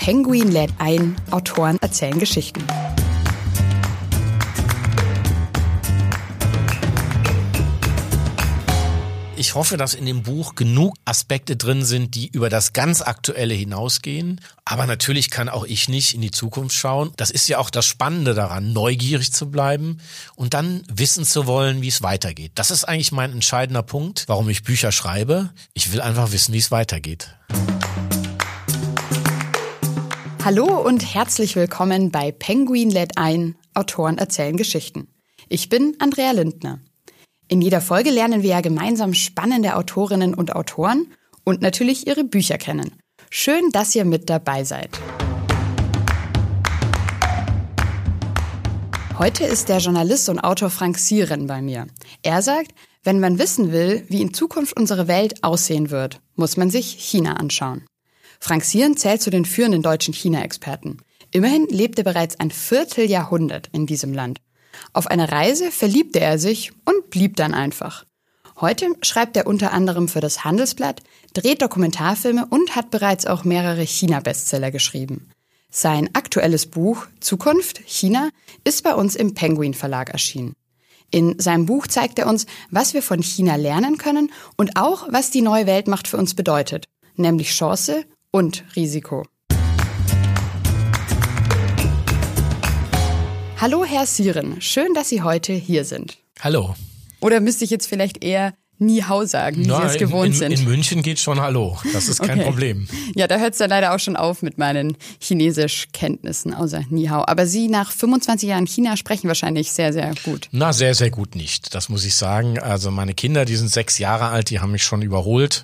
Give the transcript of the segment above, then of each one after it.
Penguin lädt ein, Autoren erzählen Geschichten. Ich hoffe, dass in dem Buch genug Aspekte drin sind, die über das ganz Aktuelle hinausgehen. Aber natürlich kann auch ich nicht in die Zukunft schauen. Das ist ja auch das Spannende daran, neugierig zu bleiben und dann wissen zu wollen, wie es weitergeht. Das ist eigentlich mein entscheidender Punkt, warum ich Bücher schreibe. Ich will einfach wissen, wie es weitergeht. Hallo und herzlich willkommen bei Penguin lädt ein, Autoren erzählen Geschichten. Ich bin Andrea Lindner. In jeder Folge lernen wir ja gemeinsam spannende Autorinnen und Autoren und natürlich ihre Bücher kennen. Schön, dass ihr mit dabei seid. Heute ist der Journalist und Autor Frank Sieren bei mir. Er sagt, wenn man wissen will, wie in Zukunft unsere Welt aussehen wird, muss man sich China anschauen. Frank Sieren zählt zu den führenden deutschen China-Experten. Immerhin lebte bereits ein Vierteljahrhundert in diesem Land. Auf einer Reise verliebte er sich und blieb dann einfach. Heute schreibt er unter anderem für das Handelsblatt, dreht Dokumentarfilme und hat bereits auch mehrere China-Bestseller geschrieben. Sein aktuelles Buch Zukunft China ist bei uns im Penguin Verlag erschienen. In seinem Buch zeigt er uns, was wir von China lernen können und auch, was die neue Weltmacht für uns bedeutet, nämlich Chance und Risiko. Hallo Herr Sieren, schön, dass Sie heute hier sind. Hallo. Oder müsste ich jetzt vielleicht eher Ni Hao sagen, wie Sie es gewohnt sind? In München geht schon Hallo, das ist kein Problem. Ja, da hört es ja leider auch schon auf mit meinen Chinesischkenntnissen, außer Ni Hao. Aber Sie nach 25 Jahren China sprechen wahrscheinlich sehr, sehr gut. Na, sehr, sehr gut nicht, das muss ich sagen. Also meine Kinder, die sind 6 Jahre alt, die haben mich schon überholt.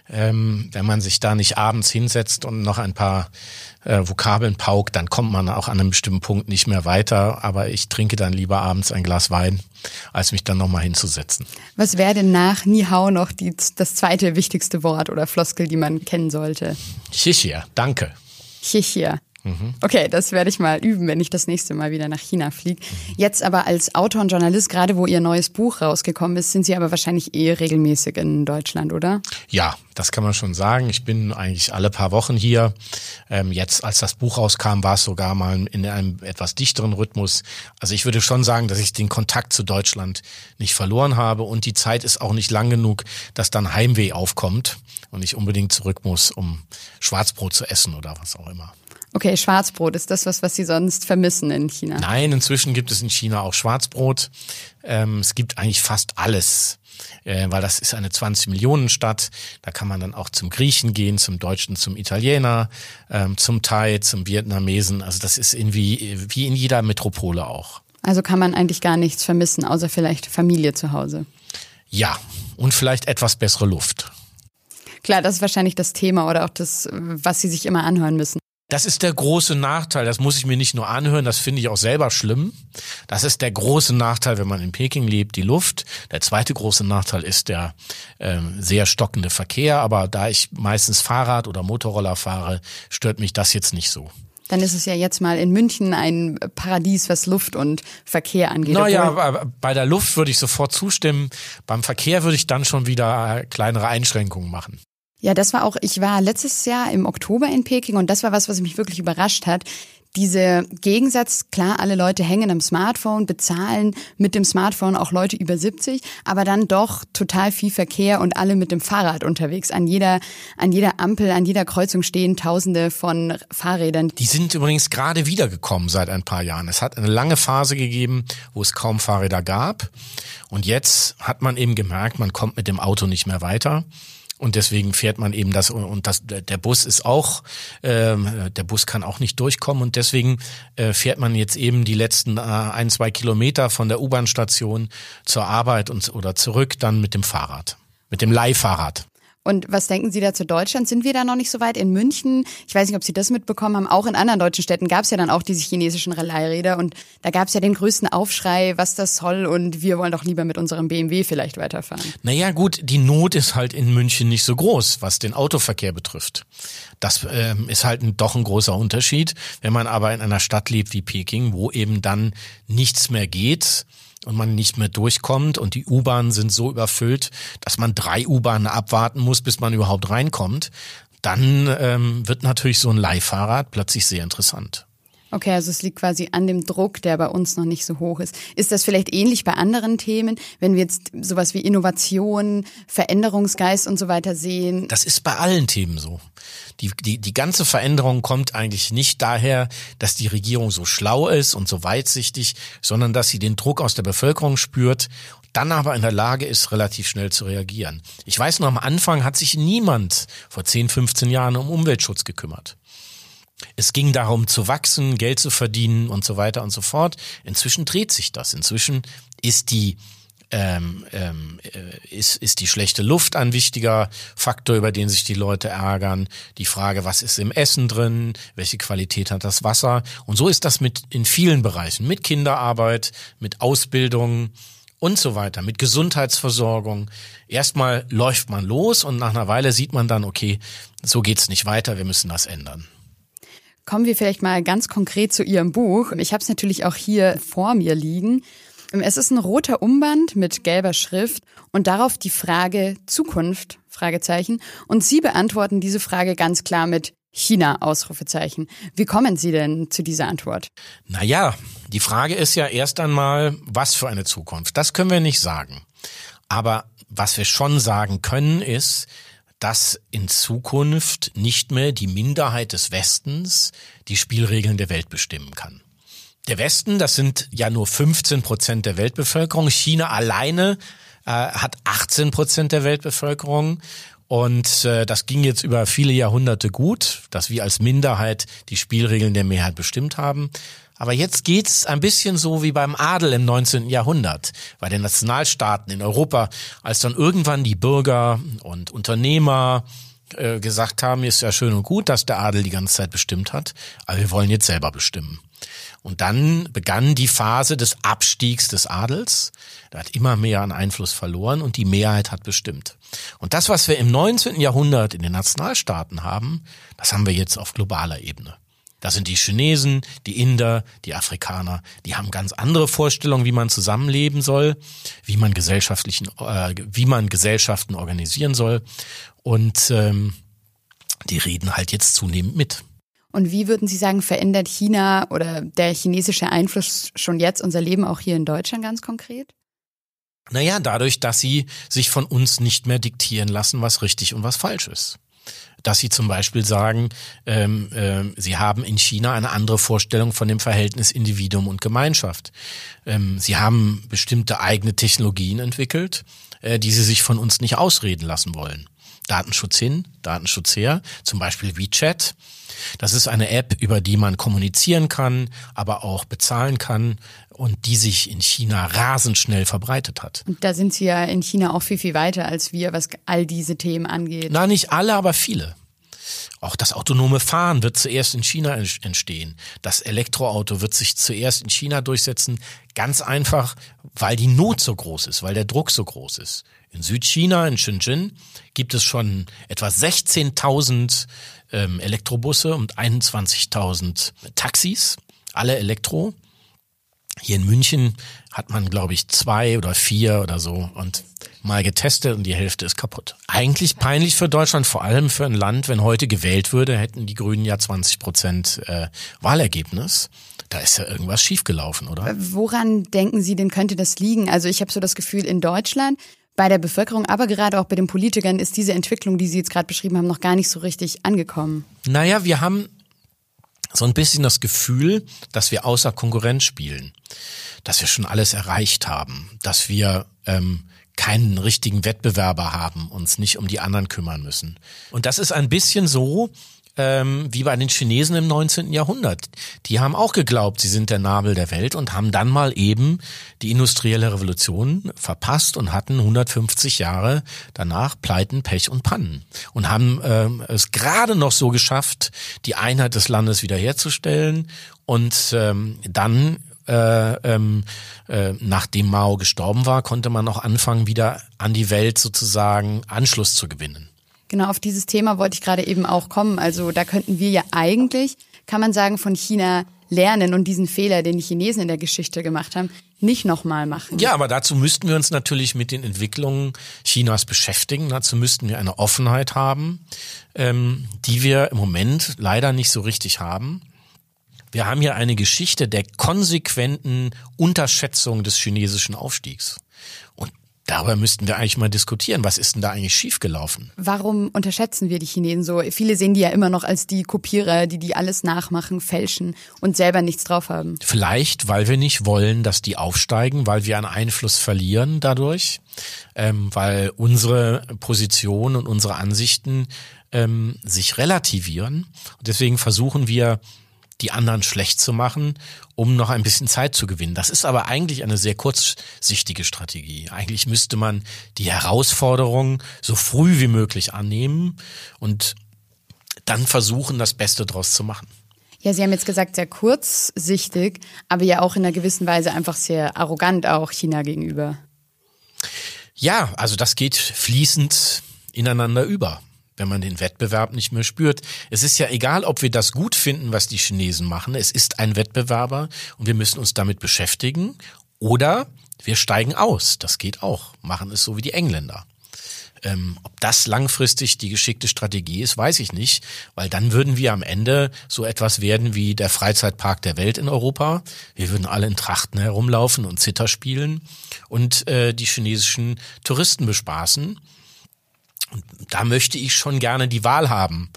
Wenn man sich da nicht abends hinsetzt und noch ein paar Vokabeln paukt, dann kommt man auch an einem bestimmten Punkt nicht mehr weiter. Aber ich trinke dann lieber abends ein Glas Wein, als mich dann nochmal hinzusetzen. Was wäre denn nach Ni Hao noch das zweite wichtigste Wort oder Floskel, die man kennen sollte? Xiexie, danke. Xiexie. Okay, das werde ich mal üben, wenn ich das nächste Mal wieder nach China fliege. Jetzt aber als Autor und Journalist, gerade wo Ihr neues Buch rausgekommen ist, sind Sie aber wahrscheinlich regelmäßig in Deutschland, oder? Ja, das kann man schon sagen. Ich bin eigentlich alle paar Wochen hier. Jetzt, als das Buch rauskam, war es sogar mal in einem etwas dichteren Rhythmus. Also ich würde schon sagen, dass ich den Kontakt zu Deutschland nicht verloren habe und die Zeit ist auch nicht lang genug, dass dann Heimweh aufkommt und ich unbedingt zurück muss, um Schwarzbrot zu essen oder was auch immer. Okay, Schwarzbrot, ist das was Sie sonst vermissen in China? Nein, inzwischen gibt es in China auch Schwarzbrot. Es gibt eigentlich fast alles, weil das ist eine 20-Millionen-Stadt. Da kann man dann auch zum Griechen gehen, zum Deutschen, zum Italiener, zum Thai, zum Vietnamesen. Also das ist irgendwie wie in jeder Metropole auch. Also kann man eigentlich gar nichts vermissen, außer vielleicht Familie zu Hause? Ja, und vielleicht etwas bessere Luft. Klar, das ist wahrscheinlich das Thema oder auch das, was Sie sich immer anhören müssen. Das ist der große Nachteil, das muss ich mir nicht nur anhören, das finde ich auch selber schlimm. Das ist der große Nachteil, wenn man in Peking lebt, die Luft. Der zweite große Nachteil ist der sehr stockende Verkehr, aber da ich meistens Fahrrad oder Motorroller fahre, stört mich das jetzt nicht so. Dann ist es ja jetzt mal in München ein Paradies, was Luft und Verkehr angeht. Naja, bei der Luft würde ich sofort zustimmen, beim Verkehr würde ich dann schon wieder kleinere Einschränkungen machen. Ja, ich war letztes Jahr im Oktober in Peking und das war was mich wirklich überrascht hat. Dieser Gegensatz, klar, alle Leute hängen am Smartphone, bezahlen mit dem Smartphone auch Leute über 70, aber dann doch total viel Verkehr und alle mit dem Fahrrad unterwegs. An jeder Ampel, an jeder Kreuzung stehen Tausende von Fahrrädern. Die sind übrigens gerade wiedergekommen seit ein paar Jahren. Es hat eine lange Phase gegeben, wo es kaum Fahrräder gab und jetzt hat man eben gemerkt, man kommt mit dem Auto nicht mehr weiter. Und deswegen fährt man eben der Bus ist auch, der Bus kann auch nicht durchkommen und deswegen fährt man jetzt eben die letzten 1-2 Kilometer von der U-Bahn-Station zur Arbeit oder zurück dann mit dem Fahrrad, mit dem Leihfahrrad. Und was denken Sie da zu Deutschland? Sind wir da noch nicht so weit? In München, ich weiß nicht, ob Sie das mitbekommen haben, auch in anderen deutschen Städten gab es ja dann auch diese chinesischen Leihräder und da gab es ja den größten Aufschrei, was das soll und wir wollen doch lieber mit unserem BMW vielleicht weiterfahren. Naja gut, die Not ist halt in München nicht so groß, was den Autoverkehr betrifft. Das ist halt doch ein großer Unterschied. Wenn man aber in einer Stadt lebt wie Peking, wo eben dann nichts mehr geht, und man nicht mehr durchkommt und die U-Bahnen sind so überfüllt, dass man 3 U-Bahnen abwarten muss, bis man überhaupt reinkommt, dann wird natürlich so ein Leihfahrrad plötzlich sehr interessant. Okay, also es liegt quasi an dem Druck, der bei uns noch nicht so hoch ist. Ist das vielleicht ähnlich bei anderen Themen, wenn wir jetzt sowas wie Innovation, Veränderungsgeist und so weiter sehen? Das ist bei allen Themen so. Die ganze Veränderung kommt eigentlich nicht daher, dass die Regierung so schlau ist und so weitsichtig, sondern dass sie den Druck aus der Bevölkerung spürt, dann aber in der Lage ist, relativ schnell zu reagieren. Ich weiß noch, am Anfang hat sich niemand vor 10, 15 Jahren um Umweltschutz gekümmert. Es ging darum zu wachsen, Geld zu verdienen und so weiter und so fort. Inzwischen dreht sich das. Inzwischen ist die schlechte Luft ein wichtiger Faktor, über den sich die Leute ärgern. Die Frage, was ist im Essen drin? Welche Qualität hat das Wasser? Und so ist das in vielen Bereichen. Mit Kinderarbeit, mit Ausbildung und so weiter, mit Gesundheitsversorgung. Erstmal läuft man los und nach einer Weile sieht man dann, okay, so geht's nicht weiter, wir müssen das ändern. Kommen wir vielleicht mal ganz konkret zu Ihrem Buch. Ich habe es natürlich auch hier vor mir liegen. Es ist ein roter Umband mit gelber Schrift und darauf die Frage Zukunft, Fragezeichen. Und Sie beantworten diese Frage ganz klar mit China, Ausrufezeichen. Wie kommen Sie denn zu dieser Antwort? Naja, die Frage ist ja erst einmal, was für eine Zukunft? Das können wir nicht sagen. Aber was wir schon sagen können, ist, dass in Zukunft nicht mehr die Minderheit des Westens die Spielregeln der Welt bestimmen kann. Der Westen, das sind ja nur 15% der Weltbevölkerung. China alleine hat 18% der Weltbevölkerung. Und das ging jetzt über viele Jahrhunderte gut, dass wir als Minderheit die Spielregeln der Mehrheit bestimmt haben. Aber jetzt geht's ein bisschen so wie beim Adel im 19. Jahrhundert, bei den Nationalstaaten in Europa, als dann irgendwann die Bürger und Unternehmer gesagt haben, ist ja schön und gut, dass der Adel die ganze Zeit bestimmt hat, aber wir wollen jetzt selber bestimmen. Und dann begann die Phase des Abstiegs des Adels. Der hat immer mehr an Einfluss verloren und die Mehrheit hat bestimmt. Und das, was wir im 19. Jahrhundert in den Nationalstaaten haben, das haben wir jetzt auf globaler Ebene. Das sind die Chinesen, die Inder, die Afrikaner. Die haben ganz andere Vorstellungen, wie man zusammenleben soll, wie man Gesellschaften organisieren soll. Und die reden halt jetzt zunehmend mit. Und wie würden Sie sagen, verändert China oder der chinesische Einfluss schon jetzt unser Leben auch hier in Deutschland ganz konkret? Naja, dadurch, dass sie sich von uns nicht mehr diktieren lassen, was richtig und was falsch ist. Dass sie zum Beispiel sagen, sie haben in China eine andere Vorstellung von dem Verhältnis Individuum und Gemeinschaft. Sie haben bestimmte eigene Technologien entwickelt, die sie sich von uns nicht ausreden lassen wollen. Datenschutz hin, Datenschutz her, zum Beispiel WeChat. Das ist eine App, über die man kommunizieren kann, aber auch bezahlen kann und die sich in China rasend schnell verbreitet hat. Und da sind Sie ja in China auch viel, viel weiter als wir, was all diese Themen angeht. Na, nicht alle, aber viele. Auch das autonome Fahren wird zuerst in China entstehen. Das Elektroauto wird sich zuerst in China durchsetzen. Ganz einfach, weil die Not so groß ist, weil der Druck so groß ist. In Südchina, in Shenzhen, gibt es schon etwa 16.000 Elektrobusse und 21.000 Taxis, alle Elektro. Hier in München hat man, glaube ich, 2 oder 4 oder so und mal getestet und die Hälfte ist kaputt. Eigentlich peinlich für Deutschland, vor allem für ein Land, wenn heute gewählt würde, hätten die Grünen ja 20% Wahlergebnis. Da ist ja irgendwas schiefgelaufen, oder? Woran denken Sie denn, könnte das liegen? Also ich habe so das Gefühl, in Deutschland, bei der Bevölkerung, aber gerade auch bei den Politikern ist diese Entwicklung, die Sie jetzt gerade beschrieben haben, noch gar nicht so richtig angekommen. Naja, wir haben so ein bisschen das Gefühl, dass wir außer Konkurrenz spielen, dass wir schon alles erreicht haben, dass wir keinen richtigen Wettbewerber haben, uns nicht um die anderen kümmern müssen. Und das ist ein bisschen so wie bei den Chinesen im 19. Jahrhundert. Die haben auch geglaubt, sie sind der Nabel der Welt und haben dann mal eben die industrielle Revolution verpasst und hatten 150 Jahre danach Pleiten, Pech und Pannen. Und haben es gerade noch so geschafft, die Einheit des Landes wiederherzustellen und dann nachdem Mao gestorben war, konnte man auch anfangen, wieder an die Welt sozusagen Anschluss zu gewinnen. Genau, auf dieses Thema wollte ich gerade eben auch kommen. Also da könnten wir ja eigentlich, kann man sagen, von China lernen und diesen Fehler, den die Chinesen in der Geschichte gemacht haben, nicht nochmal machen? Ja, aber dazu müssten wir uns natürlich mit den Entwicklungen Chinas beschäftigen. Dazu müssten wir eine Offenheit haben, die wir im Moment leider nicht so richtig haben. Wir haben hier eine Geschichte der konsequenten Unterschätzung des chinesischen Aufstiegs. Und darüber müssten wir eigentlich mal diskutieren. Was ist denn da eigentlich schiefgelaufen? Warum unterschätzen wir die Chinesen so? Viele sehen die ja immer noch als die Kopierer, die alles nachmachen, fälschen und selber nichts drauf haben. Vielleicht, weil wir nicht wollen, dass die aufsteigen, weil wir an Einfluss verlieren dadurch, weil unsere Position und unsere Ansichten sich relativieren. Und deswegen versuchen wir, die anderen schlecht zu machen, um noch ein bisschen Zeit zu gewinnen. Das ist aber eigentlich eine sehr kurzsichtige Strategie. Eigentlich müsste man die Herausforderung so früh wie möglich annehmen und dann versuchen, das Beste draus zu machen. Ja, Sie haben jetzt gesagt, sehr kurzsichtig, aber ja auch in einer gewissen Weise einfach sehr arrogant auch China gegenüber. Ja, also das geht fließend ineinander über, wenn man den Wettbewerb nicht mehr spürt. Es ist ja egal, ob wir das gut finden, was die Chinesen machen. Es ist ein Wettbewerber und wir müssen uns damit beschäftigen. Oder wir steigen aus. Das geht auch. Machen es so wie die Engländer. Ob das langfristig die geschickte Strategie ist, weiß ich nicht. Weil dann würden wir am Ende so etwas werden wie der Freizeitpark der Welt in Europa. Wir würden alle in Trachten herumlaufen und Zither spielen und die chinesischen Touristen bespaßen. Und da möchte ich schon gerne die Wahl haben,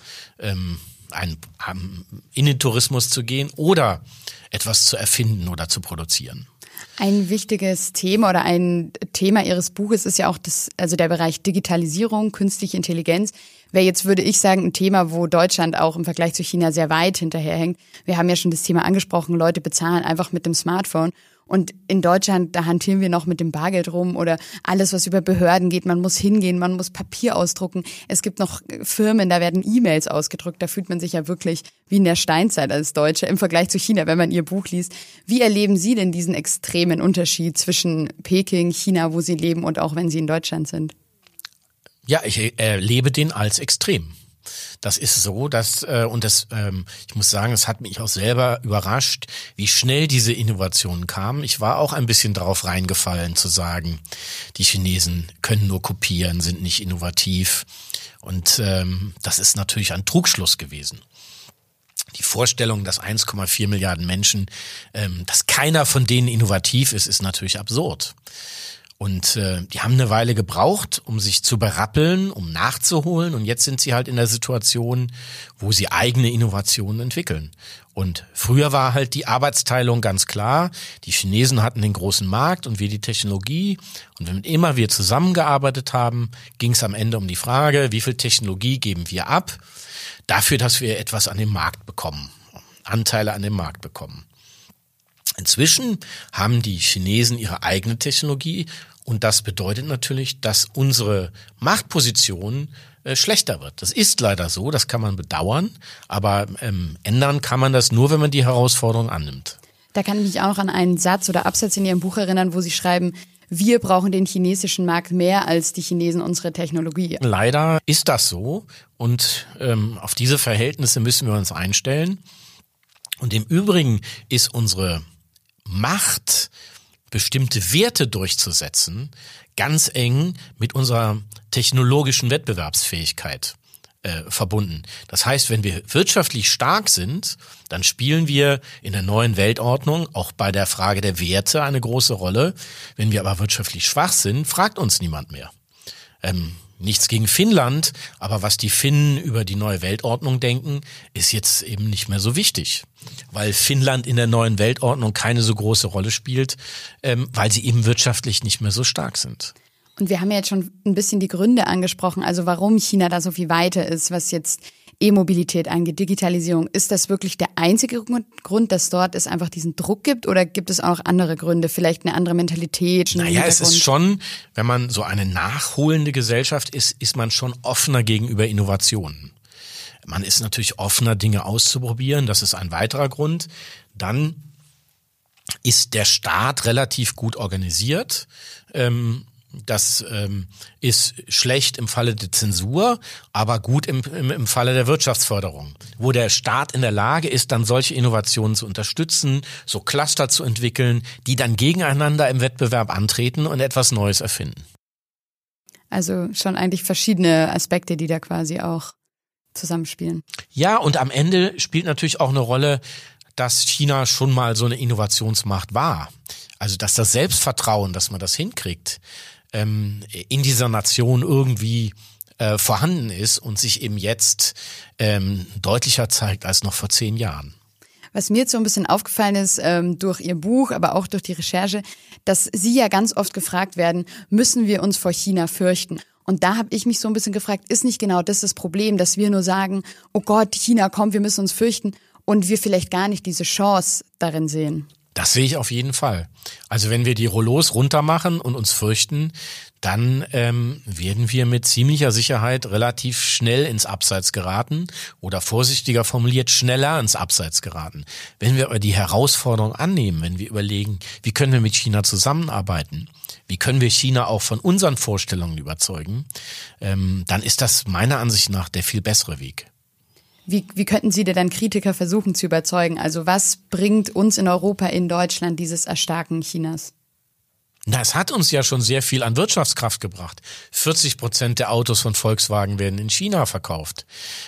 in den Tourismus zu gehen oder etwas zu erfinden oder zu produzieren. Ein wichtiges Thema oder ein Thema Ihres Buches ist ja auch der Bereich Digitalisierung, künstliche Intelligenz. Wäre jetzt, würde ich sagen, ein Thema, wo Deutschland auch im Vergleich zu China sehr weit hinterherhängt. Wir haben ja schon das Thema angesprochen, Leute bezahlen einfach mit dem Smartphone. Und in Deutschland, da hantieren wir noch mit dem Bargeld rum oder alles, was über Behörden geht. Man muss hingehen, man muss Papier ausdrucken. Es gibt noch Firmen, da werden E-Mails ausgedruckt. Da fühlt man sich ja wirklich wie in der Steinzeit als Deutsche im Vergleich zu China, wenn man Ihr Buch liest. Wie erleben Sie denn diesen extremen Unterschied zwischen Peking, China, wo Sie leben und auch wenn Sie in Deutschland sind? Ja, ich erlebe den als extrem. Das ist so, ich muss sagen, es hat mich auch selber überrascht, wie schnell diese Innovationen kamen. Ich war auch ein bisschen drauf reingefallen zu sagen, die Chinesen können nur kopieren, sind nicht innovativ. Und das ist natürlich ein Trugschluss gewesen. Die Vorstellung, dass 1,4 Milliarden Menschen, dass keiner von denen innovativ ist, ist natürlich absurd. Und die haben eine Weile gebraucht, um sich zu berappeln, um nachzuholen. Und jetzt sind sie halt in der Situation, wo sie eigene Innovationen entwickeln. Und früher war halt die Arbeitsteilung ganz klar. Die Chinesen hatten den großen Markt und wir die Technologie. Und wenn immer wir zusammengearbeitet haben, ging es am Ende um die Frage, wie viel Technologie geben wir ab, dafür, dass wir etwas an den Markt bekommen, Anteile an dem Markt bekommen. Inzwischen haben die Chinesen ihre eigene Technologie und das bedeutet natürlich, dass unsere Machtposition schlechter wird. Das ist leider so, das kann man bedauern, aber ändern kann man das nur, wenn man die Herausforderung annimmt. Da kann ich mich auch noch an einen Satz oder Absatz in Ihrem Buch erinnern, wo Sie schreiben, wir brauchen den chinesischen Markt mehr als die Chinesen unsere Technologie. Leider ist das so und auf diese Verhältnisse müssen wir uns einstellen. Und im Übrigen ist unsere Macht, bestimmte Werte durchzusetzen, ganz eng mit unserer technologischen Wettbewerbsfähigkeit verbunden. Das heißt, wenn wir wirtschaftlich stark sind, dann spielen wir in der neuen Weltordnung auch bei der Frage der Werte eine große Rolle. Wenn wir aber wirtschaftlich schwach sind, fragt uns niemand mehr. Nichts gegen Finnland, aber was die Finnen über die neue Weltordnung denken, ist jetzt eben nicht mehr so wichtig, weil Finnland in der neuen Weltordnung keine so große Rolle spielt, weil sie eben wirtschaftlich nicht mehr so stark sind. Und wir haben ja jetzt schon ein bisschen die Gründe angesprochen, also warum China da so viel weiter ist, was jetzt E-Mobilität angeht, Digitalisierung. Ist das wirklich der einzige Grund, dass dort es einfach diesen Druck gibt oder gibt es auch noch andere Gründe, vielleicht eine andere Mentalität? Naja, es ist schon, wenn man so eine nachholende Gesellschaft ist, ist man schon offener gegenüber Innovationen. Man ist natürlich offener, Dinge auszuprobieren, das ist ein weiterer Grund. Dann ist der Staat relativ gut organisiert. Das ist schlecht im Falle der Zensur, aber gut im Falle der Wirtschaftsförderung, wo der Staat in der Lage ist, dann solche Innovationen zu unterstützen, so Cluster zu entwickeln, die dann gegeneinander im Wettbewerb antreten und etwas Neues erfinden. Also schon eigentlich verschiedene Aspekte, die da quasi auch zusammenspielen. Ja, und am Ende spielt natürlich auch eine Rolle, dass China schon mal so eine Innovationsmacht war. Also dass das Selbstvertrauen, dass man das hinkriegt, in dieser Nation irgendwie vorhanden ist und sich eben jetzt deutlicher zeigt als noch vor 10 Jahren. Was mir jetzt so ein bisschen aufgefallen ist durch Ihr Buch, aber auch durch die Recherche, dass Sie ja ganz oft gefragt werden, müssen wir uns vor China fürchten? Und da habe ich mich so ein bisschen gefragt, ist nicht genau das Problem, dass wir nur sagen, oh Gott, China kommt, wir müssen uns fürchten und wir vielleicht gar nicht diese Chance darin sehen? Das sehe ich auf jeden Fall. Also wenn wir die Rollos runter machen und uns fürchten, dann werden wir mit ziemlicher Sicherheit relativ schnell ins Abseits geraten oder vorsichtiger formuliert schneller ins Abseits geraten. Wenn wir aber die Herausforderung annehmen, wenn wir überlegen, wie können wir mit China zusammenarbeiten, wie können wir China auch von unseren Vorstellungen überzeugen, dann ist das meiner Ansicht nach der viel bessere Weg. Wie könnten Sie denn dann Kritiker versuchen zu überzeugen? Also was bringt uns in Europa, in Deutschland dieses Erstarken Chinas? Na, es hat uns ja schon sehr viel an Wirtschaftskraft gebracht. 40% der Autos von Volkswagen werden in China verkauft.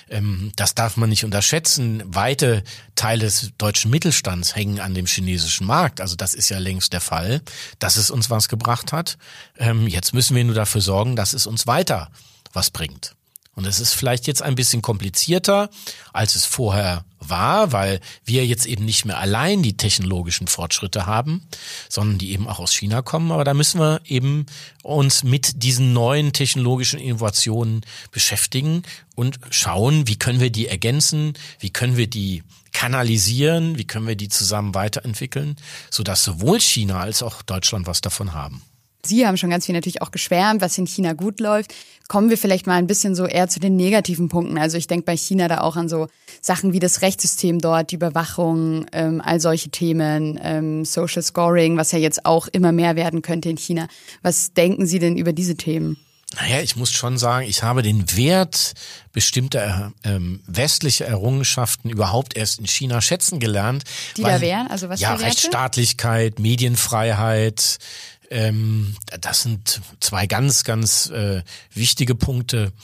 Das darf man nicht unterschätzen. Weite Teile des deutschen Mittelstands hängen an dem chinesischen Markt. Also das ist ja längst der Fall, dass es uns was gebracht hat. Jetzt müssen wir nur dafür sorgen, dass es uns weiter was bringt. Und es ist vielleicht jetzt ein bisschen komplizierter, als es vorher war, weil wir jetzt eben nicht mehr allein die technologischen Fortschritte haben, sondern die eben auch aus China kommen. Aber da müssen wir eben uns mit diesen neuen technologischen Innovationen beschäftigen und schauen, wie können wir die ergänzen, wie können wir die kanalisieren, wie können wir die zusammen weiterentwickeln, sodass sowohl China als auch Deutschland was davon haben. Sie haben schon ganz viel natürlich auch geschwärmt, was in China gut läuft. Kommen wir vielleicht mal ein bisschen so eher zu den negativen Punkten. Also ich denke bei China da auch an so Sachen wie das Rechtssystem dort, die Überwachung, all solche Themen, Social Scoring, was ja jetzt auch immer mehr werden könnte in China. Was denken Sie denn über diese Themen? Naja, ich muss schon sagen, ich habe den Wert bestimmter westlicher Errungenschaften überhaupt erst in China schätzen gelernt. Die da wären? Also was für Werte? Rechtsstaatlichkeit, Medienfreiheit. Das sind 2 ganz, ganz wichtige Punkte.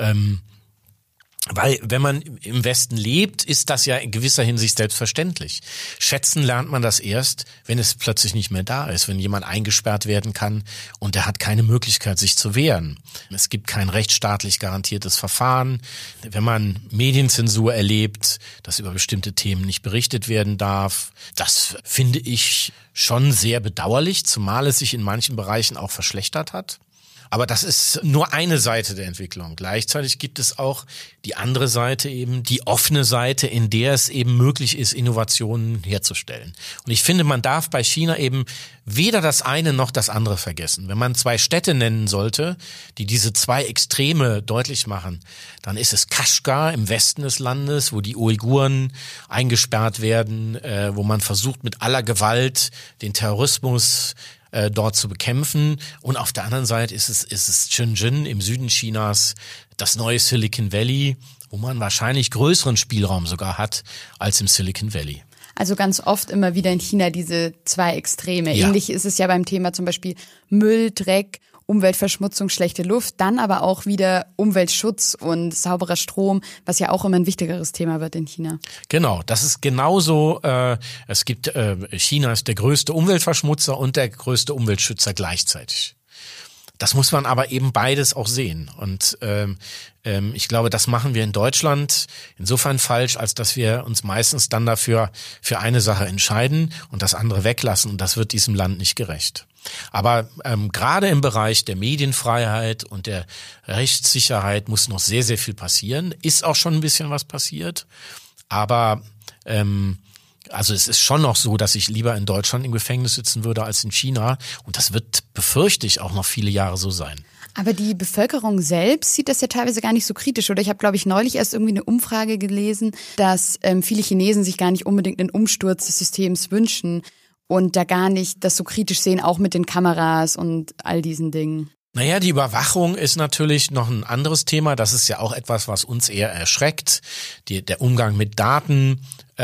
Weil wenn man im Westen lebt, ist das ja in gewisser Hinsicht selbstverständlich. Schätzen lernt man das erst, wenn es plötzlich nicht mehr da ist, wenn jemand eingesperrt werden kann und der hat keine Möglichkeit, sich zu wehren. Es gibt kein rechtsstaatlich garantiertes Verfahren. Wenn man Medienzensur erlebt, dass über bestimmte Themen nicht berichtet werden darf, das finde ich schon sehr bedauerlich, zumal es sich in manchen Bereichen auch verschlechtert hat. Aber das ist nur eine Seite der Entwicklung. Gleichzeitig gibt es auch die andere Seite eben, die offene Seite, in der es eben möglich ist, Innovationen herzustellen. Und ich finde, man darf bei China eben weder das eine noch das andere vergessen. Wenn man 2 Städte nennen sollte, die diese 2 Extreme deutlich machen, dann ist es Kashgar im Westen des Landes, wo die Uiguren eingesperrt werden, wo man versucht mit aller Gewalt den Terrorismus dort zu bekämpfen. Und auf der anderen Seite ist es Shenzhen im Süden Chinas, das neue Silicon Valley, wo man wahrscheinlich größeren Spielraum sogar hat als im Silicon Valley. Also ganz oft immer wieder in China diese 2 Extreme. Ja. Ähnlich ist es ja beim Thema zum Beispiel Müll, Dreck, Umweltverschmutzung, schlechte Luft, dann aber auch wieder Umweltschutz und sauberer Strom, was ja auch immer ein wichtigeres Thema wird in China. Genau, das ist genauso. China ist der größte Umweltverschmutzer und der größte Umweltschützer gleichzeitig. Das muss man aber eben beides auch sehen. Und ich glaube, das machen wir in Deutschland insofern falsch, als dass wir uns meistens dann dafür für eine Sache entscheiden und das andere weglassen. Und das wird diesem Land nicht gerecht. Aber gerade im Bereich der Medienfreiheit und der Rechtssicherheit muss noch sehr, sehr viel passieren. Ist auch schon ein bisschen was passiert. Aber also es ist schon noch so, dass ich lieber in Deutschland im Gefängnis sitzen würde als in China. Und das wird, befürchte ich, auch noch viele Jahre so sein. Aber die Bevölkerung selbst sieht das ja teilweise gar nicht so kritisch. Oder ich habe, glaube ich, neulich erst irgendwie eine Umfrage gelesen, dass viele Chinesen sich gar nicht unbedingt einen Umsturz des Systems wünschen und da gar nicht das so kritisch sehen, auch mit den Kameras und all diesen Dingen. Naja, die Überwachung ist natürlich noch ein anderes Thema. Das ist ja auch etwas, was uns eher erschreckt. Der Umgang mit Daten.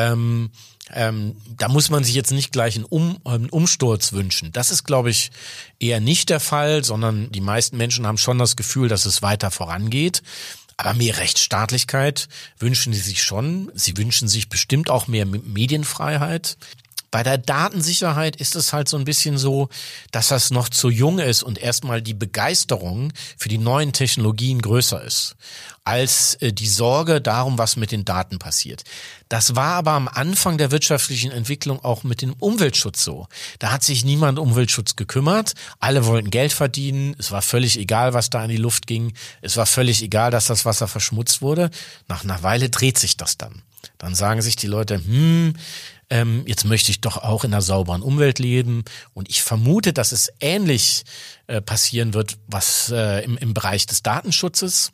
Da muss man sich jetzt nicht gleich einen Umsturz wünschen. Das ist, glaube ich, eher nicht der Fall, sondern die meisten Menschen haben schon das Gefühl, dass es weiter vorangeht. Aber mehr Rechtsstaatlichkeit wünschen sie sich schon. Sie wünschen sich bestimmt auch mehr Medienfreiheit. Bei der Datensicherheit ist es halt so ein bisschen so, dass das noch zu jung ist und erstmal die Begeisterung für die neuen Technologien größer ist als die Sorge darum, was mit den Daten passiert. Das war aber am Anfang der wirtschaftlichen Entwicklung auch mit dem Umweltschutz so. Da hat sich niemand um Umweltschutz gekümmert. Alle wollten Geld verdienen. Es war völlig egal, was da in die Luft ging. Es war völlig egal, dass das Wasser verschmutzt wurde. Nach einer Weile dreht sich das dann. Dann sagen sich die Leute, jetzt möchte ich doch auch in einer sauberen Umwelt leben. Und ich vermute, dass es ähnlich passieren wird, was im Bereich des Datenschutzes.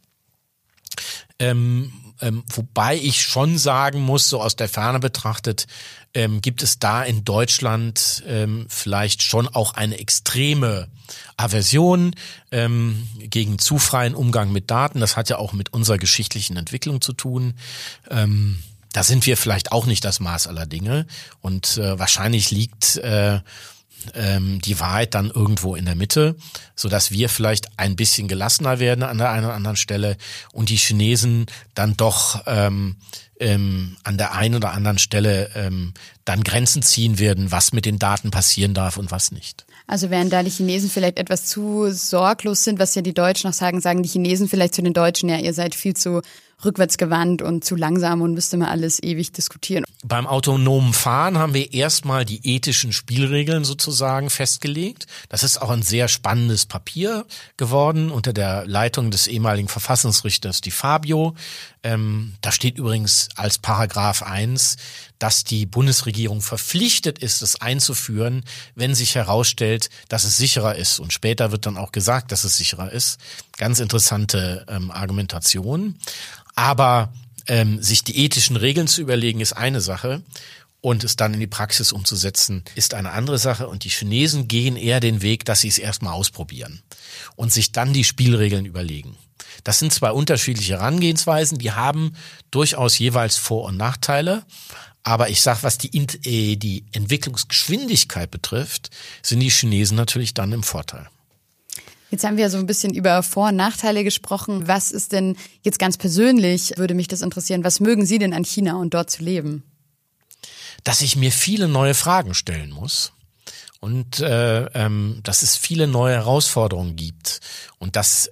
Wobei ich schon sagen muss, so aus der Ferne betrachtet, gibt es da in Deutschland vielleicht schon auch eine extreme Aversion gegen zu freien Umgang mit Daten. Das hat ja auch mit unserer geschichtlichen Entwicklung zu tun. Da sind wir vielleicht auch nicht das Maß aller Dinge und wahrscheinlich liegt die Wahrheit dann irgendwo in der Mitte, so dass wir vielleicht ein bisschen gelassener werden an der einen oder anderen Stelle und die Chinesen dann doch an der einen oder anderen Stelle dann Grenzen ziehen werden, was mit den Daten passieren darf und was nicht. Also während da die Chinesen vielleicht etwas zu sorglos sind, was ja die Deutschen noch sagen die Chinesen vielleicht zu den Deutschen, ja, ihr seid viel zu rückwärtsgewandt und zu langsam und müsst immer alles ewig diskutieren. Beim autonomen Fahren haben wir erstmal die ethischen Spielregeln sozusagen festgelegt. Das ist auch ein sehr spannendes Papier geworden unter der Leitung des ehemaligen Verfassungsrichters Di Fabio. Da steht übrigens als Paragraph 1, dass die Bundesregierung verpflichtet ist, es einzuführen, wenn sich herausstellt, dass es sicherer ist. Und später wird dann auch gesagt, dass es sicherer ist. Ganz interessante Argumentation. Aber sich die ethischen Regeln zu überlegen, ist eine Sache. Und es dann in die Praxis umzusetzen, ist eine andere Sache. Und die Chinesen gehen eher den Weg, dass sie es erstmal ausprobieren und sich dann die Spielregeln überlegen. Das sind zwei unterschiedliche Herangehensweisen, die haben durchaus jeweils Vor- und Nachteile. Aber ich sag, was die Entwicklungsgeschwindigkeit betrifft, sind die Chinesen natürlich dann im Vorteil. Jetzt haben wir so ein bisschen über Vor- und Nachteile gesprochen. Was ist denn jetzt ganz persönlich, würde mich das interessieren, was mögen Sie denn an China und dort zu leben? Dass ich mir viele neue Fragen stellen muss und dass es viele neue Herausforderungen gibt und dass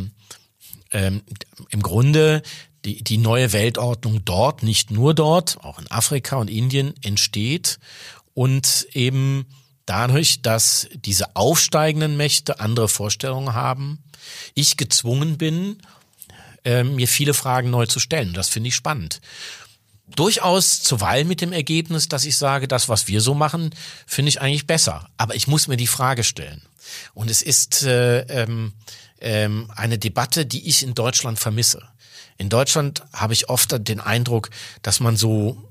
im Grunde die neue Weltordnung dort, nicht nur dort, auch in Afrika und Indien entsteht und eben dadurch, dass diese aufsteigenden Mächte andere Vorstellungen haben, ich gezwungen bin, mir viele Fragen neu zu stellen. Das finde ich spannend. Durchaus zuweilen mit dem Ergebnis, dass ich sage, das, was wir so machen, finde ich eigentlich besser. Aber ich muss mir die Frage stellen. Und es ist eine Debatte, die ich in Deutschland vermisse. In Deutschland habe ich oft den Eindruck, dass man so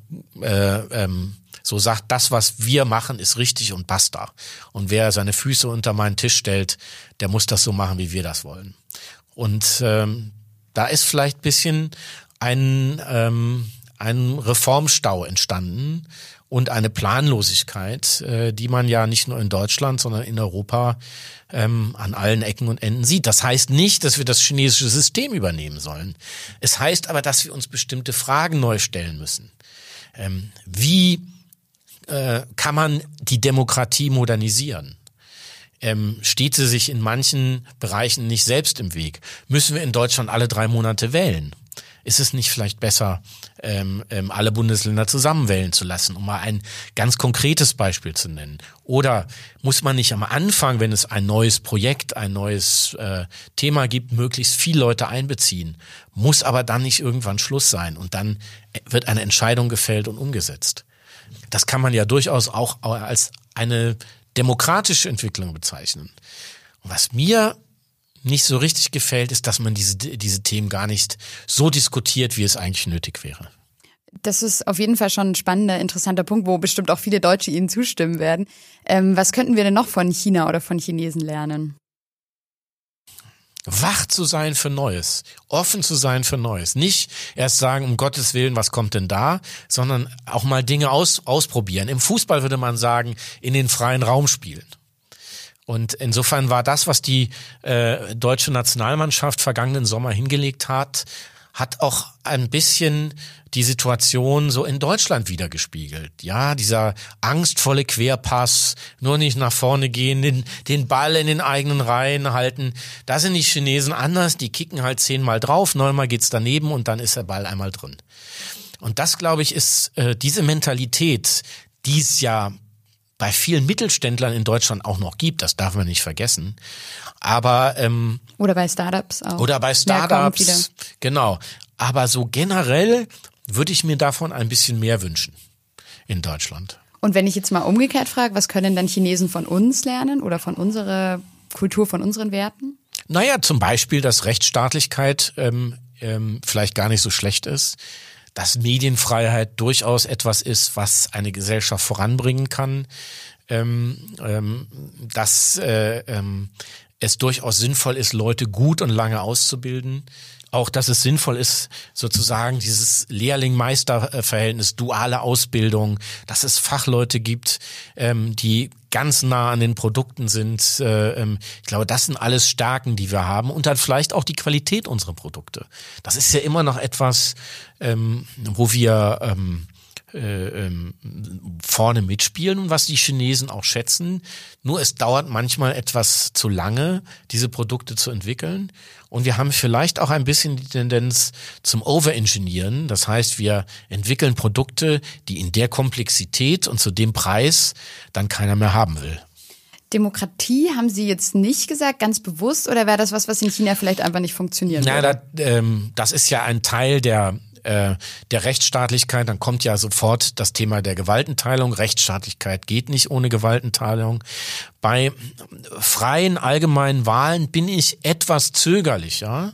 sagt, das, was wir machen, ist richtig und basta. Und wer seine Füße unter meinen Tisch stellt, der muss das so machen, wie wir das wollen. Und da ist vielleicht ein bisschen ein Reformstau entstanden und eine Planlosigkeit, die man ja nicht nur in Deutschland, sondern in Europa an allen Ecken und Enden sieht. Das heißt nicht, dass wir das chinesische System übernehmen sollen. Es heißt aber, dass wir uns bestimmte Fragen neu stellen müssen. Wie kann man die Demokratie modernisieren? Steht sie sich in manchen Bereichen nicht selbst im Weg? Müssen wir in Deutschland alle 3 Monate wählen? Ist es nicht vielleicht besser, alle Bundesländer zusammen wählen zu lassen, um mal ein ganz konkretes Beispiel zu nennen? Oder muss man nicht am Anfang, wenn es ein neues Projekt, ein neues Thema gibt, möglichst viele Leute einbeziehen? Muss aber dann nicht irgendwann Schluss sein und dann wird eine Entscheidung gefällt und umgesetzt? Das kann man ja durchaus auch als eine demokratische Entwicklung bezeichnen. Und was mir nicht so richtig gefällt, ist, dass man diese Themen gar nicht so diskutiert, wie es eigentlich nötig wäre. Das ist auf jeden Fall schon ein spannender, interessanter Punkt, wo bestimmt auch viele Deutsche Ihnen zustimmen werden. Was könnten wir denn noch von China oder von Chinesen lernen? wach zu sein für Neues, offen zu sein für Neues. Nicht erst sagen, um Gottes Willen, was kommt denn da, sondern auch mal Dinge ausprobieren. Im Fußball würde man sagen, in den freien Raum spielen. Und insofern war das, was die deutsche Nationalmannschaft vergangenen Sommer hingelegt hat auch ein bisschen die Situation so in Deutschland wiedergespiegelt. Ja, dieser angstvolle Querpass, nur nicht nach vorne gehen, den Ball in den eigenen Reihen halten. Da sind die Chinesen anders, die kicken halt 10-mal drauf, 9-mal geht's daneben und dann ist der Ball einmal drin. Und das, glaube ich, ist diese Mentalität, die es ja bei vielen Mittelständlern in Deutschland auch noch gibt, das darf man nicht vergessen. Aber oder bei Startups auch. Oder bei Startups, genau. Aber so generell würde ich mir davon ein bisschen mehr wünschen in Deutschland. Und wenn ich jetzt mal umgekehrt frage, was können dann Chinesen von uns lernen oder von unserer Kultur, von unseren Werten? Naja, zum Beispiel, dass Rechtsstaatlichkeit vielleicht gar nicht so schlecht ist, dass Medienfreiheit durchaus etwas ist, was eine Gesellschaft voranbringen kann, dass es durchaus sinnvoll ist, Leute gut und lange auszubilden. Auch, dass es sinnvoll ist, sozusagen dieses Lehrling-Meister-Verhältnis, duale Ausbildung, dass es Fachleute gibt, die ganz nah an den Produkten sind. Ich glaube, das sind alles Stärken, die wir haben. Und dann vielleicht auch die Qualität unserer Produkte. Das ist ja immer noch etwas, wo wir vorne mitspielen und was die Chinesen auch schätzen. Nur es dauert manchmal etwas zu lange, diese Produkte zu entwickeln. Und wir haben vielleicht auch ein bisschen die Tendenz zum Overengineeren. Das heißt, wir entwickeln Produkte, die in der Komplexität und zu dem Preis dann keiner mehr haben will. Demokratie haben Sie jetzt nicht gesagt, ganz bewusst, oder wäre das was in China vielleicht einfach nicht funktionieren würde? Das ist ja ein Teil der Rechtsstaatlichkeit. Dann kommt ja sofort das Thema der Gewaltenteilung. Rechtsstaatlichkeit geht nicht ohne Gewaltenteilung. Bei freien allgemeinen Wahlen bin ich etwas zögerlicher,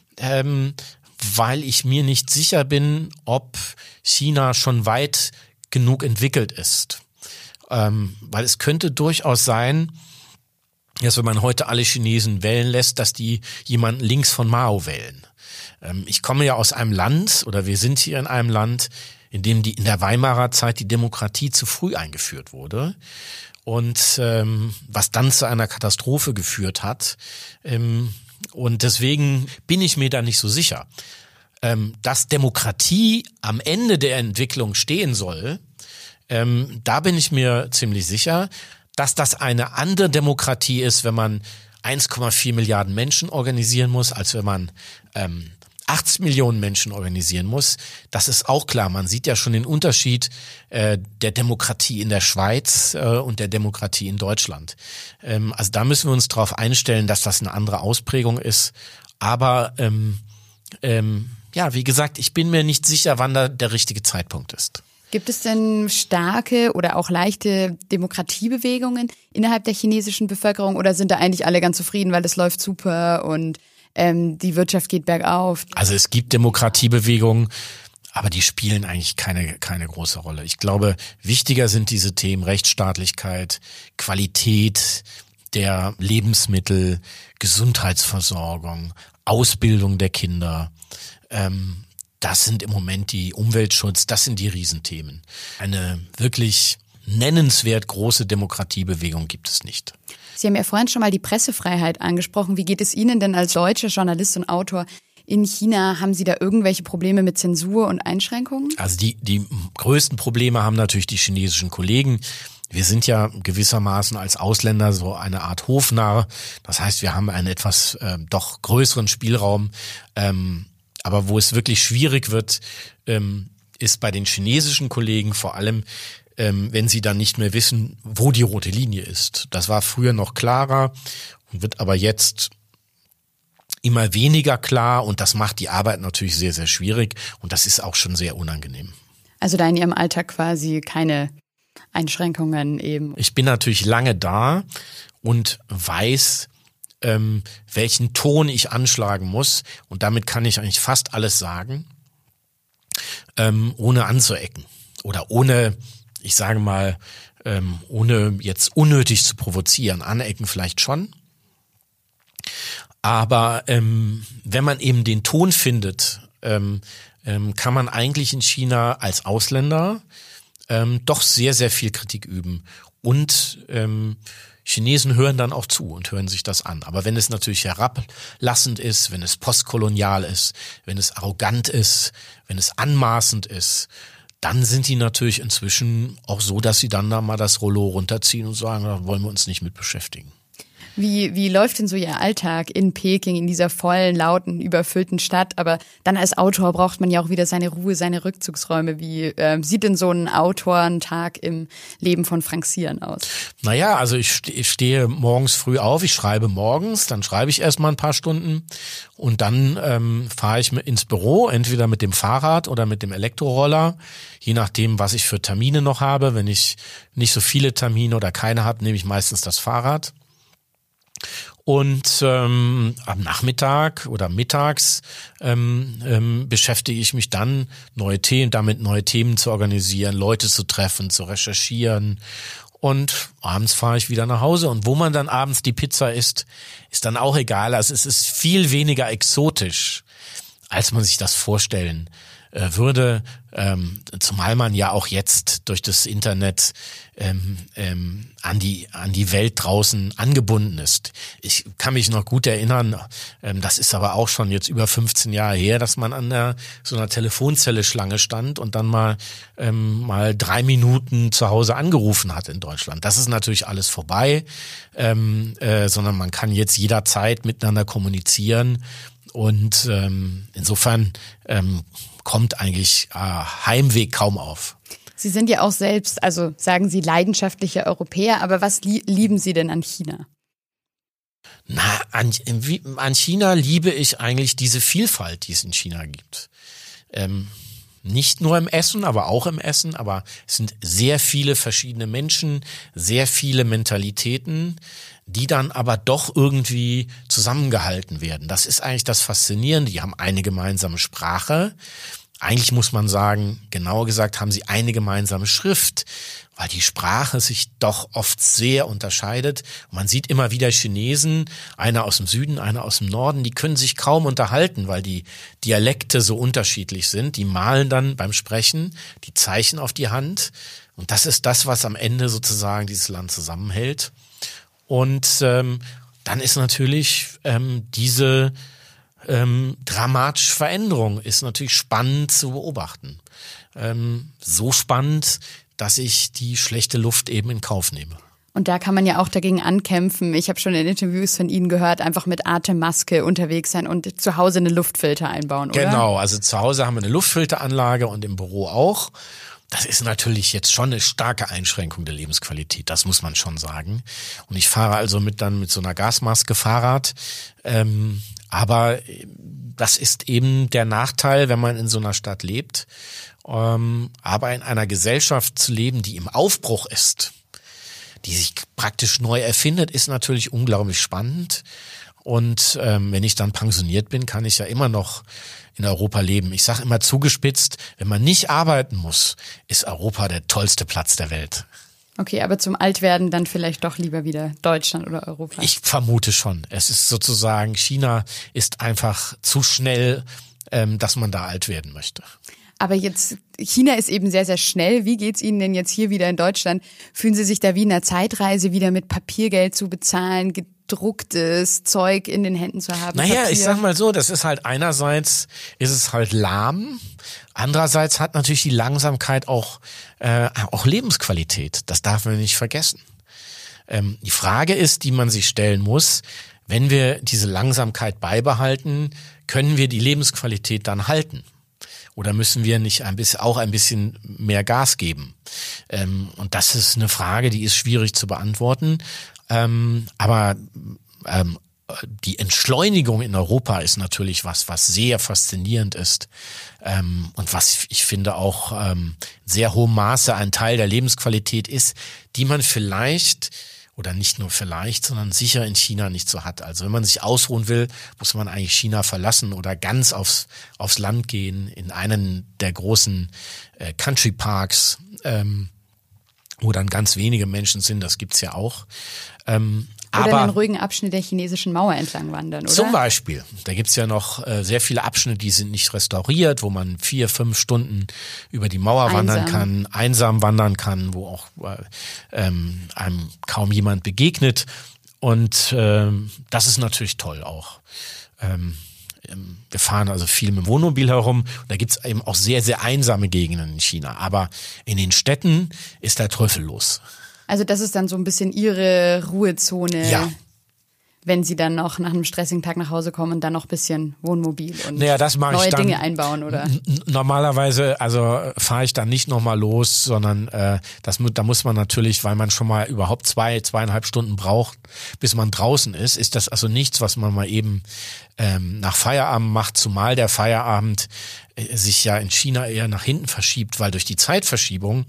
weil ich mir nicht sicher bin, ob China schon weit genug entwickelt ist. Weil es könnte durchaus sein, dass wenn man heute alle Chinesen wählen lässt, dass die jemanden links von Mao wählen. Ich komme ja aus einem Land, oder wir sind hier in einem Land, in dem in der Weimarer Zeit die Demokratie zu früh eingeführt wurde und was dann zu einer Katastrophe geführt hat. Und deswegen bin ich mir da nicht so sicher. Dass Demokratie am Ende der Entwicklung stehen soll, da bin ich mir ziemlich sicher. Dass das eine andere Demokratie ist, wenn man 1,4 Milliarden Menschen organisieren muss, als wenn man 80 Millionen Menschen organisieren muss, das ist auch klar. Man sieht ja schon den Unterschied der Demokratie in der Schweiz und der Demokratie in Deutschland. Also da müssen wir uns darauf einstellen, dass das eine andere Ausprägung ist. Aber wie gesagt, ich bin mir nicht sicher, wann da der richtige Zeitpunkt ist. Gibt es denn starke oder auch leichte Demokratiebewegungen innerhalb der chinesischen Bevölkerung, oder sind da eigentlich alle ganz zufrieden, weil es läuft super und die Wirtschaft geht bergauf? Also es gibt Demokratiebewegungen, aber die spielen eigentlich keine große Rolle. Ich glaube, wichtiger sind diese Themen Rechtsstaatlichkeit, Qualität der Lebensmittel, Gesundheitsversorgung, Ausbildung der Kinder. Das sind im Moment die Umweltschutz, das sind die Riesenthemen. Eine wirklich nennenswert große Demokratiebewegung gibt es nicht. Sie haben ja vorhin schon mal die Pressefreiheit angesprochen. Wie geht es Ihnen denn als deutscher Journalist und Autor in China? Haben Sie da irgendwelche Probleme mit Zensur und Einschränkungen? Also die größten Probleme haben natürlich die chinesischen Kollegen. Wir sind ja gewissermaßen als Ausländer so eine Art Hofnarr. Das heißt, wir haben einen etwas doch größeren Spielraum. Aber wo es wirklich schwierig wird, ist bei den chinesischen Kollegen vor allem, wenn sie dann nicht mehr wissen, wo die rote Linie ist. Das war früher noch klarer und wird aber jetzt immer weniger klar, und das macht die Arbeit natürlich sehr, sehr schwierig, und das ist auch schon sehr unangenehm. Also da in Ihrem Alltag quasi keine Einschränkungen eben? Ich bin natürlich lange da und weiß, welchen Ton ich anschlagen muss, und damit kann ich eigentlich fast alles sagen, ohne anzuecken oder ohne, ich sage mal, ohne jetzt unnötig zu provozieren. Anecken vielleicht schon, Aber wenn man eben den Ton findet, kann man eigentlich in China als Ausländer doch sehr, sehr viel Kritik üben. Und Chinesen hören dann auch zu und hören sich das an. Aber wenn es natürlich herablassend ist, wenn es postkolonial ist, wenn es arrogant ist, wenn es anmaßend ist, dann sind die natürlich inzwischen auch so, dass sie dann da mal das Rollo runterziehen und sagen, da wollen wir uns nicht mit beschäftigen. Wie läuft denn so Ihr Alltag in Peking, in dieser vollen, lauten, überfüllten Stadt? Aber dann als Autor braucht man ja auch wieder seine Ruhe, seine Rückzugsräume. Wie sieht denn so ein Autorentag im Leben von Frank Sieren aus? Naja, also ich stehe morgens früh auf, ich schreibe morgens, dann schreibe ich erstmal ein paar Stunden und dann fahre ich ins Büro, entweder mit dem Fahrrad oder mit dem Elektroroller, je nachdem, was ich für Termine noch habe. Wenn ich nicht so viele Termine oder keine habe, nehme ich meistens das Fahrrad. Und am Nachmittag oder mittags beschäftige ich mich dann neue Themen zu organisieren, Leute zu treffen, zu recherchieren. Und abends fahre ich wieder nach Hause. Und wo man dann abends die Pizza isst, ist dann auch egal. Also es ist viel weniger exotisch, als man sich das vorstellen würde, zumal man ja auch jetzt durch das Internet an die Welt draußen angebunden ist. Ich kann mich noch gut erinnern, das ist aber auch schon jetzt über 15 Jahre her, dass man an so einer Telefonzelle Schlange stand und dann mal 3 Minuten zu Hause angerufen hat in Deutschland. Das ist natürlich alles vorbei, sondern man kann jetzt jederzeit miteinander kommunizieren. Und insofern kommt eigentlich Heimweg kaum auf. Sie sind ja auch selbst, also sagen Sie, leidenschaftliche Europäer, aber was lieben Sie denn an China? Na, an China liebe ich eigentlich diese Vielfalt, die es in China gibt. Nicht nur im Essen, aber auch im Essen, aber es sind sehr viele verschiedene Menschen, sehr viele Mentalitäten, die dann aber doch irgendwie zusammengehalten werden. Das ist eigentlich das Faszinierende. Die haben eine gemeinsame Sprache. Eigentlich muss man sagen, genauer gesagt, haben sie eine gemeinsame Schrift, weil die Sprache sich doch oft sehr unterscheidet. Und man sieht immer wieder Chinesen, einer aus dem Süden, einer aus dem Norden, die können sich kaum unterhalten, weil die Dialekte so unterschiedlich sind. Die malen dann beim Sprechen die Zeichen auf die Hand. Und das ist das, was am Ende sozusagen dieses Land zusammenhält. Und dann ist natürlich diese dramatische Veränderung ist natürlich spannend zu beobachten. So spannend, dass ich die schlechte Luft eben in Kauf nehme. Und da kann man ja auch dagegen ankämpfen. Ich habe schon in Interviews von Ihnen gehört, einfach mit Atemmaske unterwegs sein und zu Hause eine Luftfilter einbauen, oder? Genau, also zu Hause haben wir eine Luftfilteranlage und im Büro auch. Das ist natürlich jetzt schon eine starke Einschränkung der Lebensqualität, das muss man schon sagen. Und ich fahre also mit so einer Gasmaske Fahrrad. Aber das ist eben der Nachteil, wenn man in so einer Stadt lebt. Aber in einer Gesellschaft zu leben, die im Aufbruch ist, die sich praktisch neu erfindet, ist natürlich unglaublich spannend. Und wenn ich dann pensioniert bin, kann ich ja immer noch in Europa leben. Ich sage immer zugespitzt, wenn man nicht arbeiten muss, ist Europa der tollste Platz der Welt. Okay, aber zum Altwerden dann vielleicht doch lieber wieder Deutschland oder Europa? Ich vermute schon. Es ist sozusagen, China ist einfach zu schnell, dass man da alt werden möchte. Aber jetzt, China ist eben sehr, sehr schnell. Wie geht's Ihnen denn jetzt hier wieder in Deutschland? Fühlen Sie sich da wie in einer Zeitreise, wieder mit Papiergeld zu bezahlen, gedrucktes Zeug in den Händen zu haben? Naja, Papier? Ich sag mal so, das ist halt einerseits, ist es halt lahm. Andererseits hat natürlich die Langsamkeit auch Lebensqualität. Das darf man nicht vergessen. Die Frage ist, die man sich stellen muss, wenn wir diese Langsamkeit beibehalten, können wir die Lebensqualität dann halten? Oder müssen wir nicht ein bisschen mehr Gas geben? Und das ist eine Frage, die ist schwierig zu beantworten. Aber die Entschleunigung in Europa ist natürlich was sehr faszinierend ist. Und was ich finde auch sehr hohem Maße ein Teil der Lebensqualität ist, die man vielleicht oder nicht nur vielleicht, sondern sicher in China nicht so hat. Also wenn man sich ausruhen will, muss man eigentlich China verlassen oder ganz aufs Land gehen, in einen der großen Country Parks, wo dann ganz wenige Menschen sind, das gibt's ja auch. Oder Aber einen ruhigen Abschnitt der chinesischen Mauer entlang wandern, oder? zum Beispiel, da gibt's ja noch sehr viele Abschnitte, die sind nicht restauriert, wo man 4-5 Stunden über die Mauer wandern kann, einsam wandern kann, wo auch einem kaum jemand begegnet. Und das ist natürlich toll auch. Wir fahren also viel mit dem Wohnmobil herum. Da gibt's eben auch sehr, sehr einsame Gegenden in China. Aber in den Städten ist der Teufel los. Also das ist dann so ein bisschen Ihre Ruhezone, Ja. wenn Sie dann noch nach einem stressigen Tag nach Hause kommen und dann noch ein bisschen Wohnmobil und Das mache neue ich dann Dinge einbauen, oder? Normalerweise, also fahre ich dann nicht nochmal los, sondern da muss man natürlich, weil man schon mal überhaupt 2,5 Stunden braucht, bis man draußen ist das also nichts, was man mal eben nach Feierabend macht, zumal der Feierabend sich ja in China eher nach hinten verschiebt, weil durch die Zeitverschiebung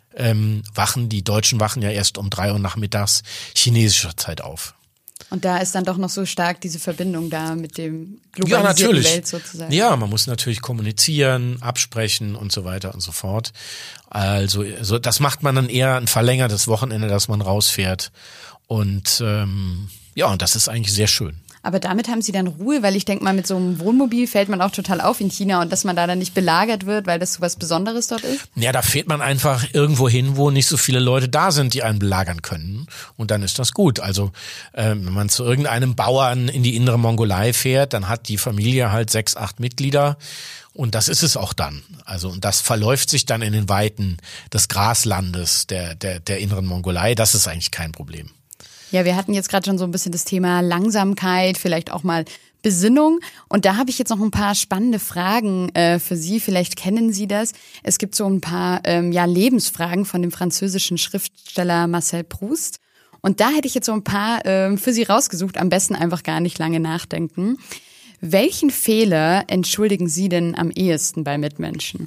die Deutschen wachen ja erst um 3 Uhr nachmittags chinesischer Zeit auf. Und da ist dann doch noch so stark diese Verbindung da mit dem globalisierten Welt sozusagen. Ja, man muss natürlich kommunizieren, absprechen und so weiter und so fort. Also das macht man dann eher ein verlängertes Wochenende, dass man rausfährt. Und und das ist eigentlich sehr schön. Aber damit haben Sie dann Ruhe, weil ich denke mal, mit so einem Wohnmobil fällt man auch total auf in China und dass man da dann nicht belagert wird, weil das so was Besonderes dort ist? Ja, da fährt man einfach irgendwo hin, wo nicht so viele Leute da sind, die einen belagern können. Und dann ist das gut. Also wenn man zu irgendeinem Bauern in die innere Mongolei fährt, dann hat die Familie halt 6, 8 Mitglieder. Und das ist es auch dann. Also und das verläuft sich dann in den Weiten des Graslandes der inneren Mongolei. Das ist eigentlich kein Problem. Ja, wir hatten jetzt gerade schon so ein bisschen das Thema Langsamkeit, vielleicht auch mal Besinnung. Und da habe ich jetzt noch ein paar spannende Fragen für Sie. Vielleicht kennen Sie das. Es gibt so ein paar Lebensfragen von dem französischen Schriftsteller Marcel Proust. Und da hätte ich jetzt so ein paar für Sie rausgesucht. Am besten einfach gar nicht lange nachdenken. Welchen Fehler entschuldigen Sie denn am ehesten bei Mitmenschen?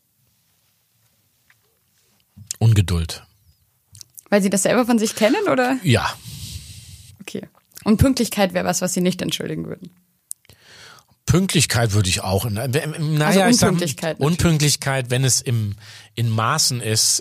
Ungeduld. Weil Sie das selber von sich kennen, oder? Ja. Okay. Und Pünktlichkeit wäre was Sie nicht entschuldigen würden? Pünktlichkeit würde ich auch. Unpünktlichkeit. Unpünktlichkeit, wenn es in Maßen ist.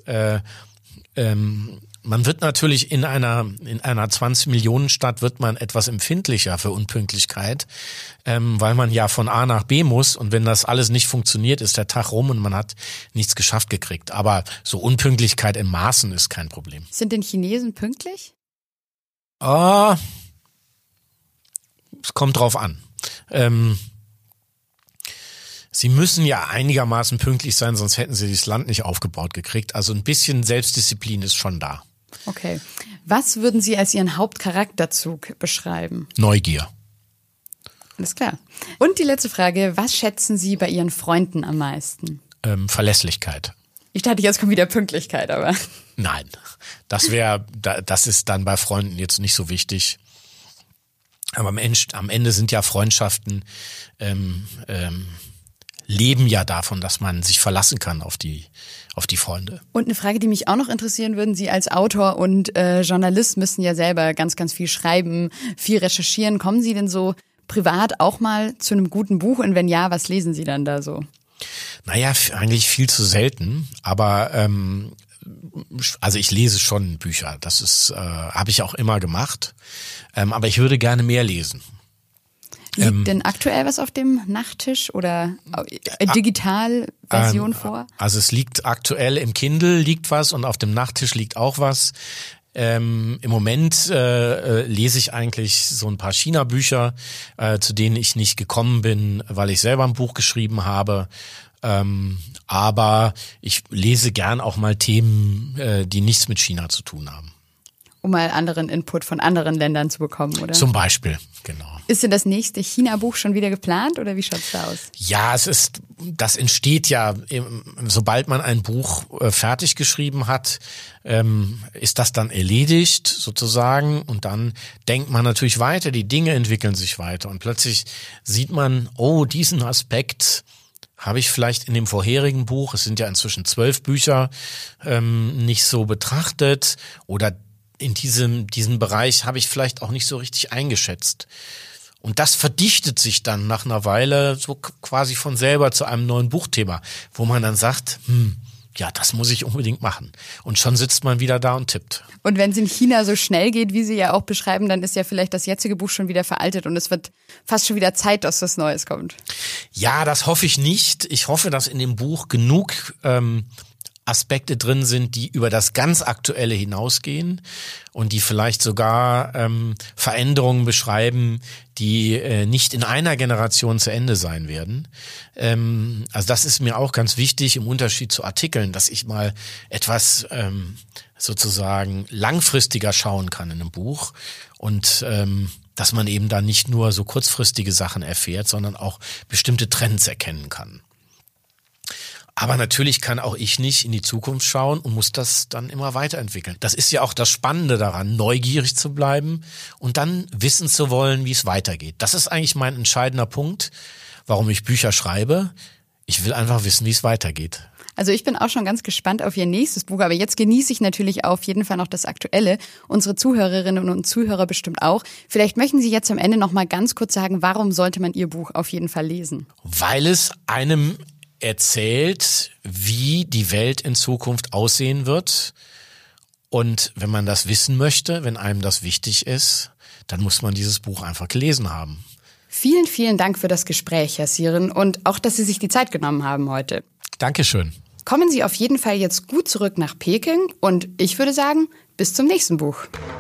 Man wird natürlich in einer 20-Millionen-Stadt wird man etwas empfindlicher für Unpünktlichkeit, weil man ja von A nach B muss und wenn das alles nicht funktioniert, ist der Tag rum und man hat nichts geschafft gekriegt. Aber so Unpünktlichkeit in Maßen ist kein Problem. Sind denn Chinesen pünktlich? Es kommt drauf an. Sie müssen ja einigermaßen pünktlich sein, sonst hätten sie das Land nicht aufgebaut gekriegt. Also ein bisschen Selbstdisziplin ist schon da. Okay. Was würden Sie als Ihren Hauptcharakterzug beschreiben? Neugier. Alles klar. Und die letzte Frage, was schätzen Sie bei Ihren Freunden am meisten? Verlässlichkeit. Ich dachte, jetzt kommt wieder Pünktlichkeit, aber... Nein, das ist dann bei Freunden jetzt nicht so wichtig. Aber am Ende sind ja Freundschaften leben ja davon, dass man sich verlassen kann auf die Freunde. Und eine Frage, die mich auch noch interessieren würden, Sie als Autor und Journalist müssen ja selber ganz, ganz viel schreiben, viel recherchieren. Kommen Sie denn so privat auch mal zu einem guten Buch? Und wenn ja, was lesen Sie dann da so? Naja, eigentlich viel zu selten, aber also ich lese schon Bücher, das ist habe ich auch immer gemacht, aber ich würde gerne mehr lesen. Liegt denn aktuell was auf dem Nachttisch oder Digitalversion vor? Also es liegt aktuell im Kindle liegt was und auf dem Nachttisch liegt auch was. Im Moment lese ich eigentlich so ein paar China-Bücher, zu denen ich nicht gekommen bin, weil ich selber ein Buch geschrieben habe. Aber ich lese gern auch mal Themen, die nichts mit China zu tun haben. Um mal anderen Input von anderen Ländern zu bekommen, oder? Zum Beispiel, genau. Ist denn das nächste China-Buch schon wieder geplant oder wie schaut's da aus? Ja, das entsteht ja, sobald man ein Buch fertig geschrieben hat, ist das dann erledigt sozusagen und dann denkt man natürlich weiter, die Dinge entwickeln sich weiter und plötzlich sieht man, oh, diesen Aspekt habe ich vielleicht in dem vorherigen Buch, es sind ja inzwischen 12 Bücher, nicht so betrachtet oder in diesem Bereich habe ich vielleicht auch nicht so richtig eingeschätzt. Und das verdichtet sich dann nach einer Weile so quasi von selber zu einem neuen Buchthema, wo man dann sagt, ja, das muss ich unbedingt machen. Und schon sitzt man wieder da und tippt. Und wenn es in China so schnell geht, wie Sie ja auch beschreiben, dann ist ja vielleicht das jetzige Buch schon wieder veraltet und es wird fast schon wieder Zeit, dass was Neues kommt. Ja, das hoffe ich nicht. Ich hoffe, dass in dem Buch genug Aspekte drin sind, die über das ganz Aktuelle hinausgehen und die vielleicht sogar Veränderungen beschreiben, die nicht in einer Generation zu Ende sein werden. Also das ist mir auch ganz wichtig im Unterschied zu Artikeln, dass ich mal etwas sozusagen langfristiger schauen kann in einem Buch und dass man eben da nicht nur so kurzfristige Sachen erfährt, sondern auch bestimmte Trends erkennen kann. Aber natürlich kann auch ich nicht in die Zukunft schauen und muss das dann immer weiterentwickeln. Das ist ja auch das Spannende daran, neugierig zu bleiben und dann wissen zu wollen, wie es weitergeht. Das ist eigentlich mein entscheidender Punkt, warum ich Bücher schreibe. Ich will einfach wissen, wie es weitergeht. Also ich bin auch schon ganz gespannt auf Ihr nächstes Buch, aber jetzt genieße ich natürlich auf jeden Fall noch das Aktuelle. Unsere Zuhörerinnen und Zuhörer bestimmt auch. Vielleicht möchten Sie jetzt am Ende noch mal ganz kurz sagen, warum sollte man Ihr Buch auf jeden Fall lesen? Weil es einem erzählt, wie die Welt in Zukunft aussehen wird. Und wenn man das wissen möchte, wenn einem das wichtig ist, dann muss man dieses Buch einfach gelesen haben. Vielen, vielen Dank für das Gespräch, Herr Siren, und auch, dass Sie sich die Zeit genommen haben heute. Dankeschön. Kommen Sie auf jeden Fall jetzt gut zurück nach Peking und ich würde sagen, bis zum nächsten Buch.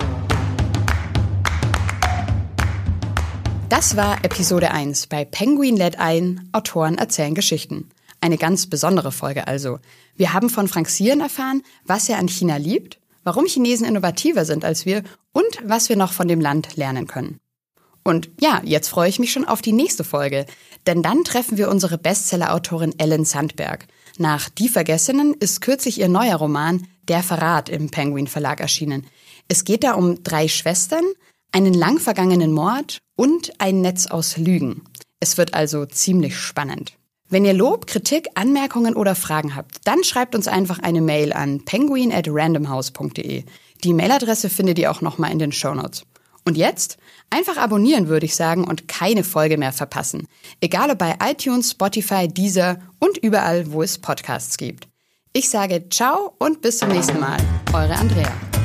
Das war Episode 1 bei Penguin lädt ein, Autoren erzählen Geschichten. Eine ganz besondere Folge also. Wir haben von Frank Siren erfahren, was er an China liebt, warum Chinesen innovativer sind als wir und was wir noch von dem Land lernen können. Und ja, jetzt freue ich mich schon auf die nächste Folge, denn dann treffen wir unsere Bestseller-Autorin Ellen Sandberg. Nach Die Vergessenen ist kürzlich ihr neuer Roman Der Verrat im Penguin Verlag erschienen. Es geht da um 3 Schwestern, einen lang vergangenen Mord und ein Netz aus Lügen. Es wird also ziemlich spannend. Wenn ihr Lob, Kritik, Anmerkungen oder Fragen habt, dann schreibt uns einfach eine Mail an penguin@randomhouse.de. Die Mailadresse findet ihr auch nochmal in den Shownotes. Und jetzt einfach abonnieren, würde ich sagen, und keine Folge mehr verpassen. Egal ob bei iTunes, Spotify, Deezer und überall, wo es Podcasts gibt. Ich sage ciao und bis zum nächsten Mal. Eure Andrea.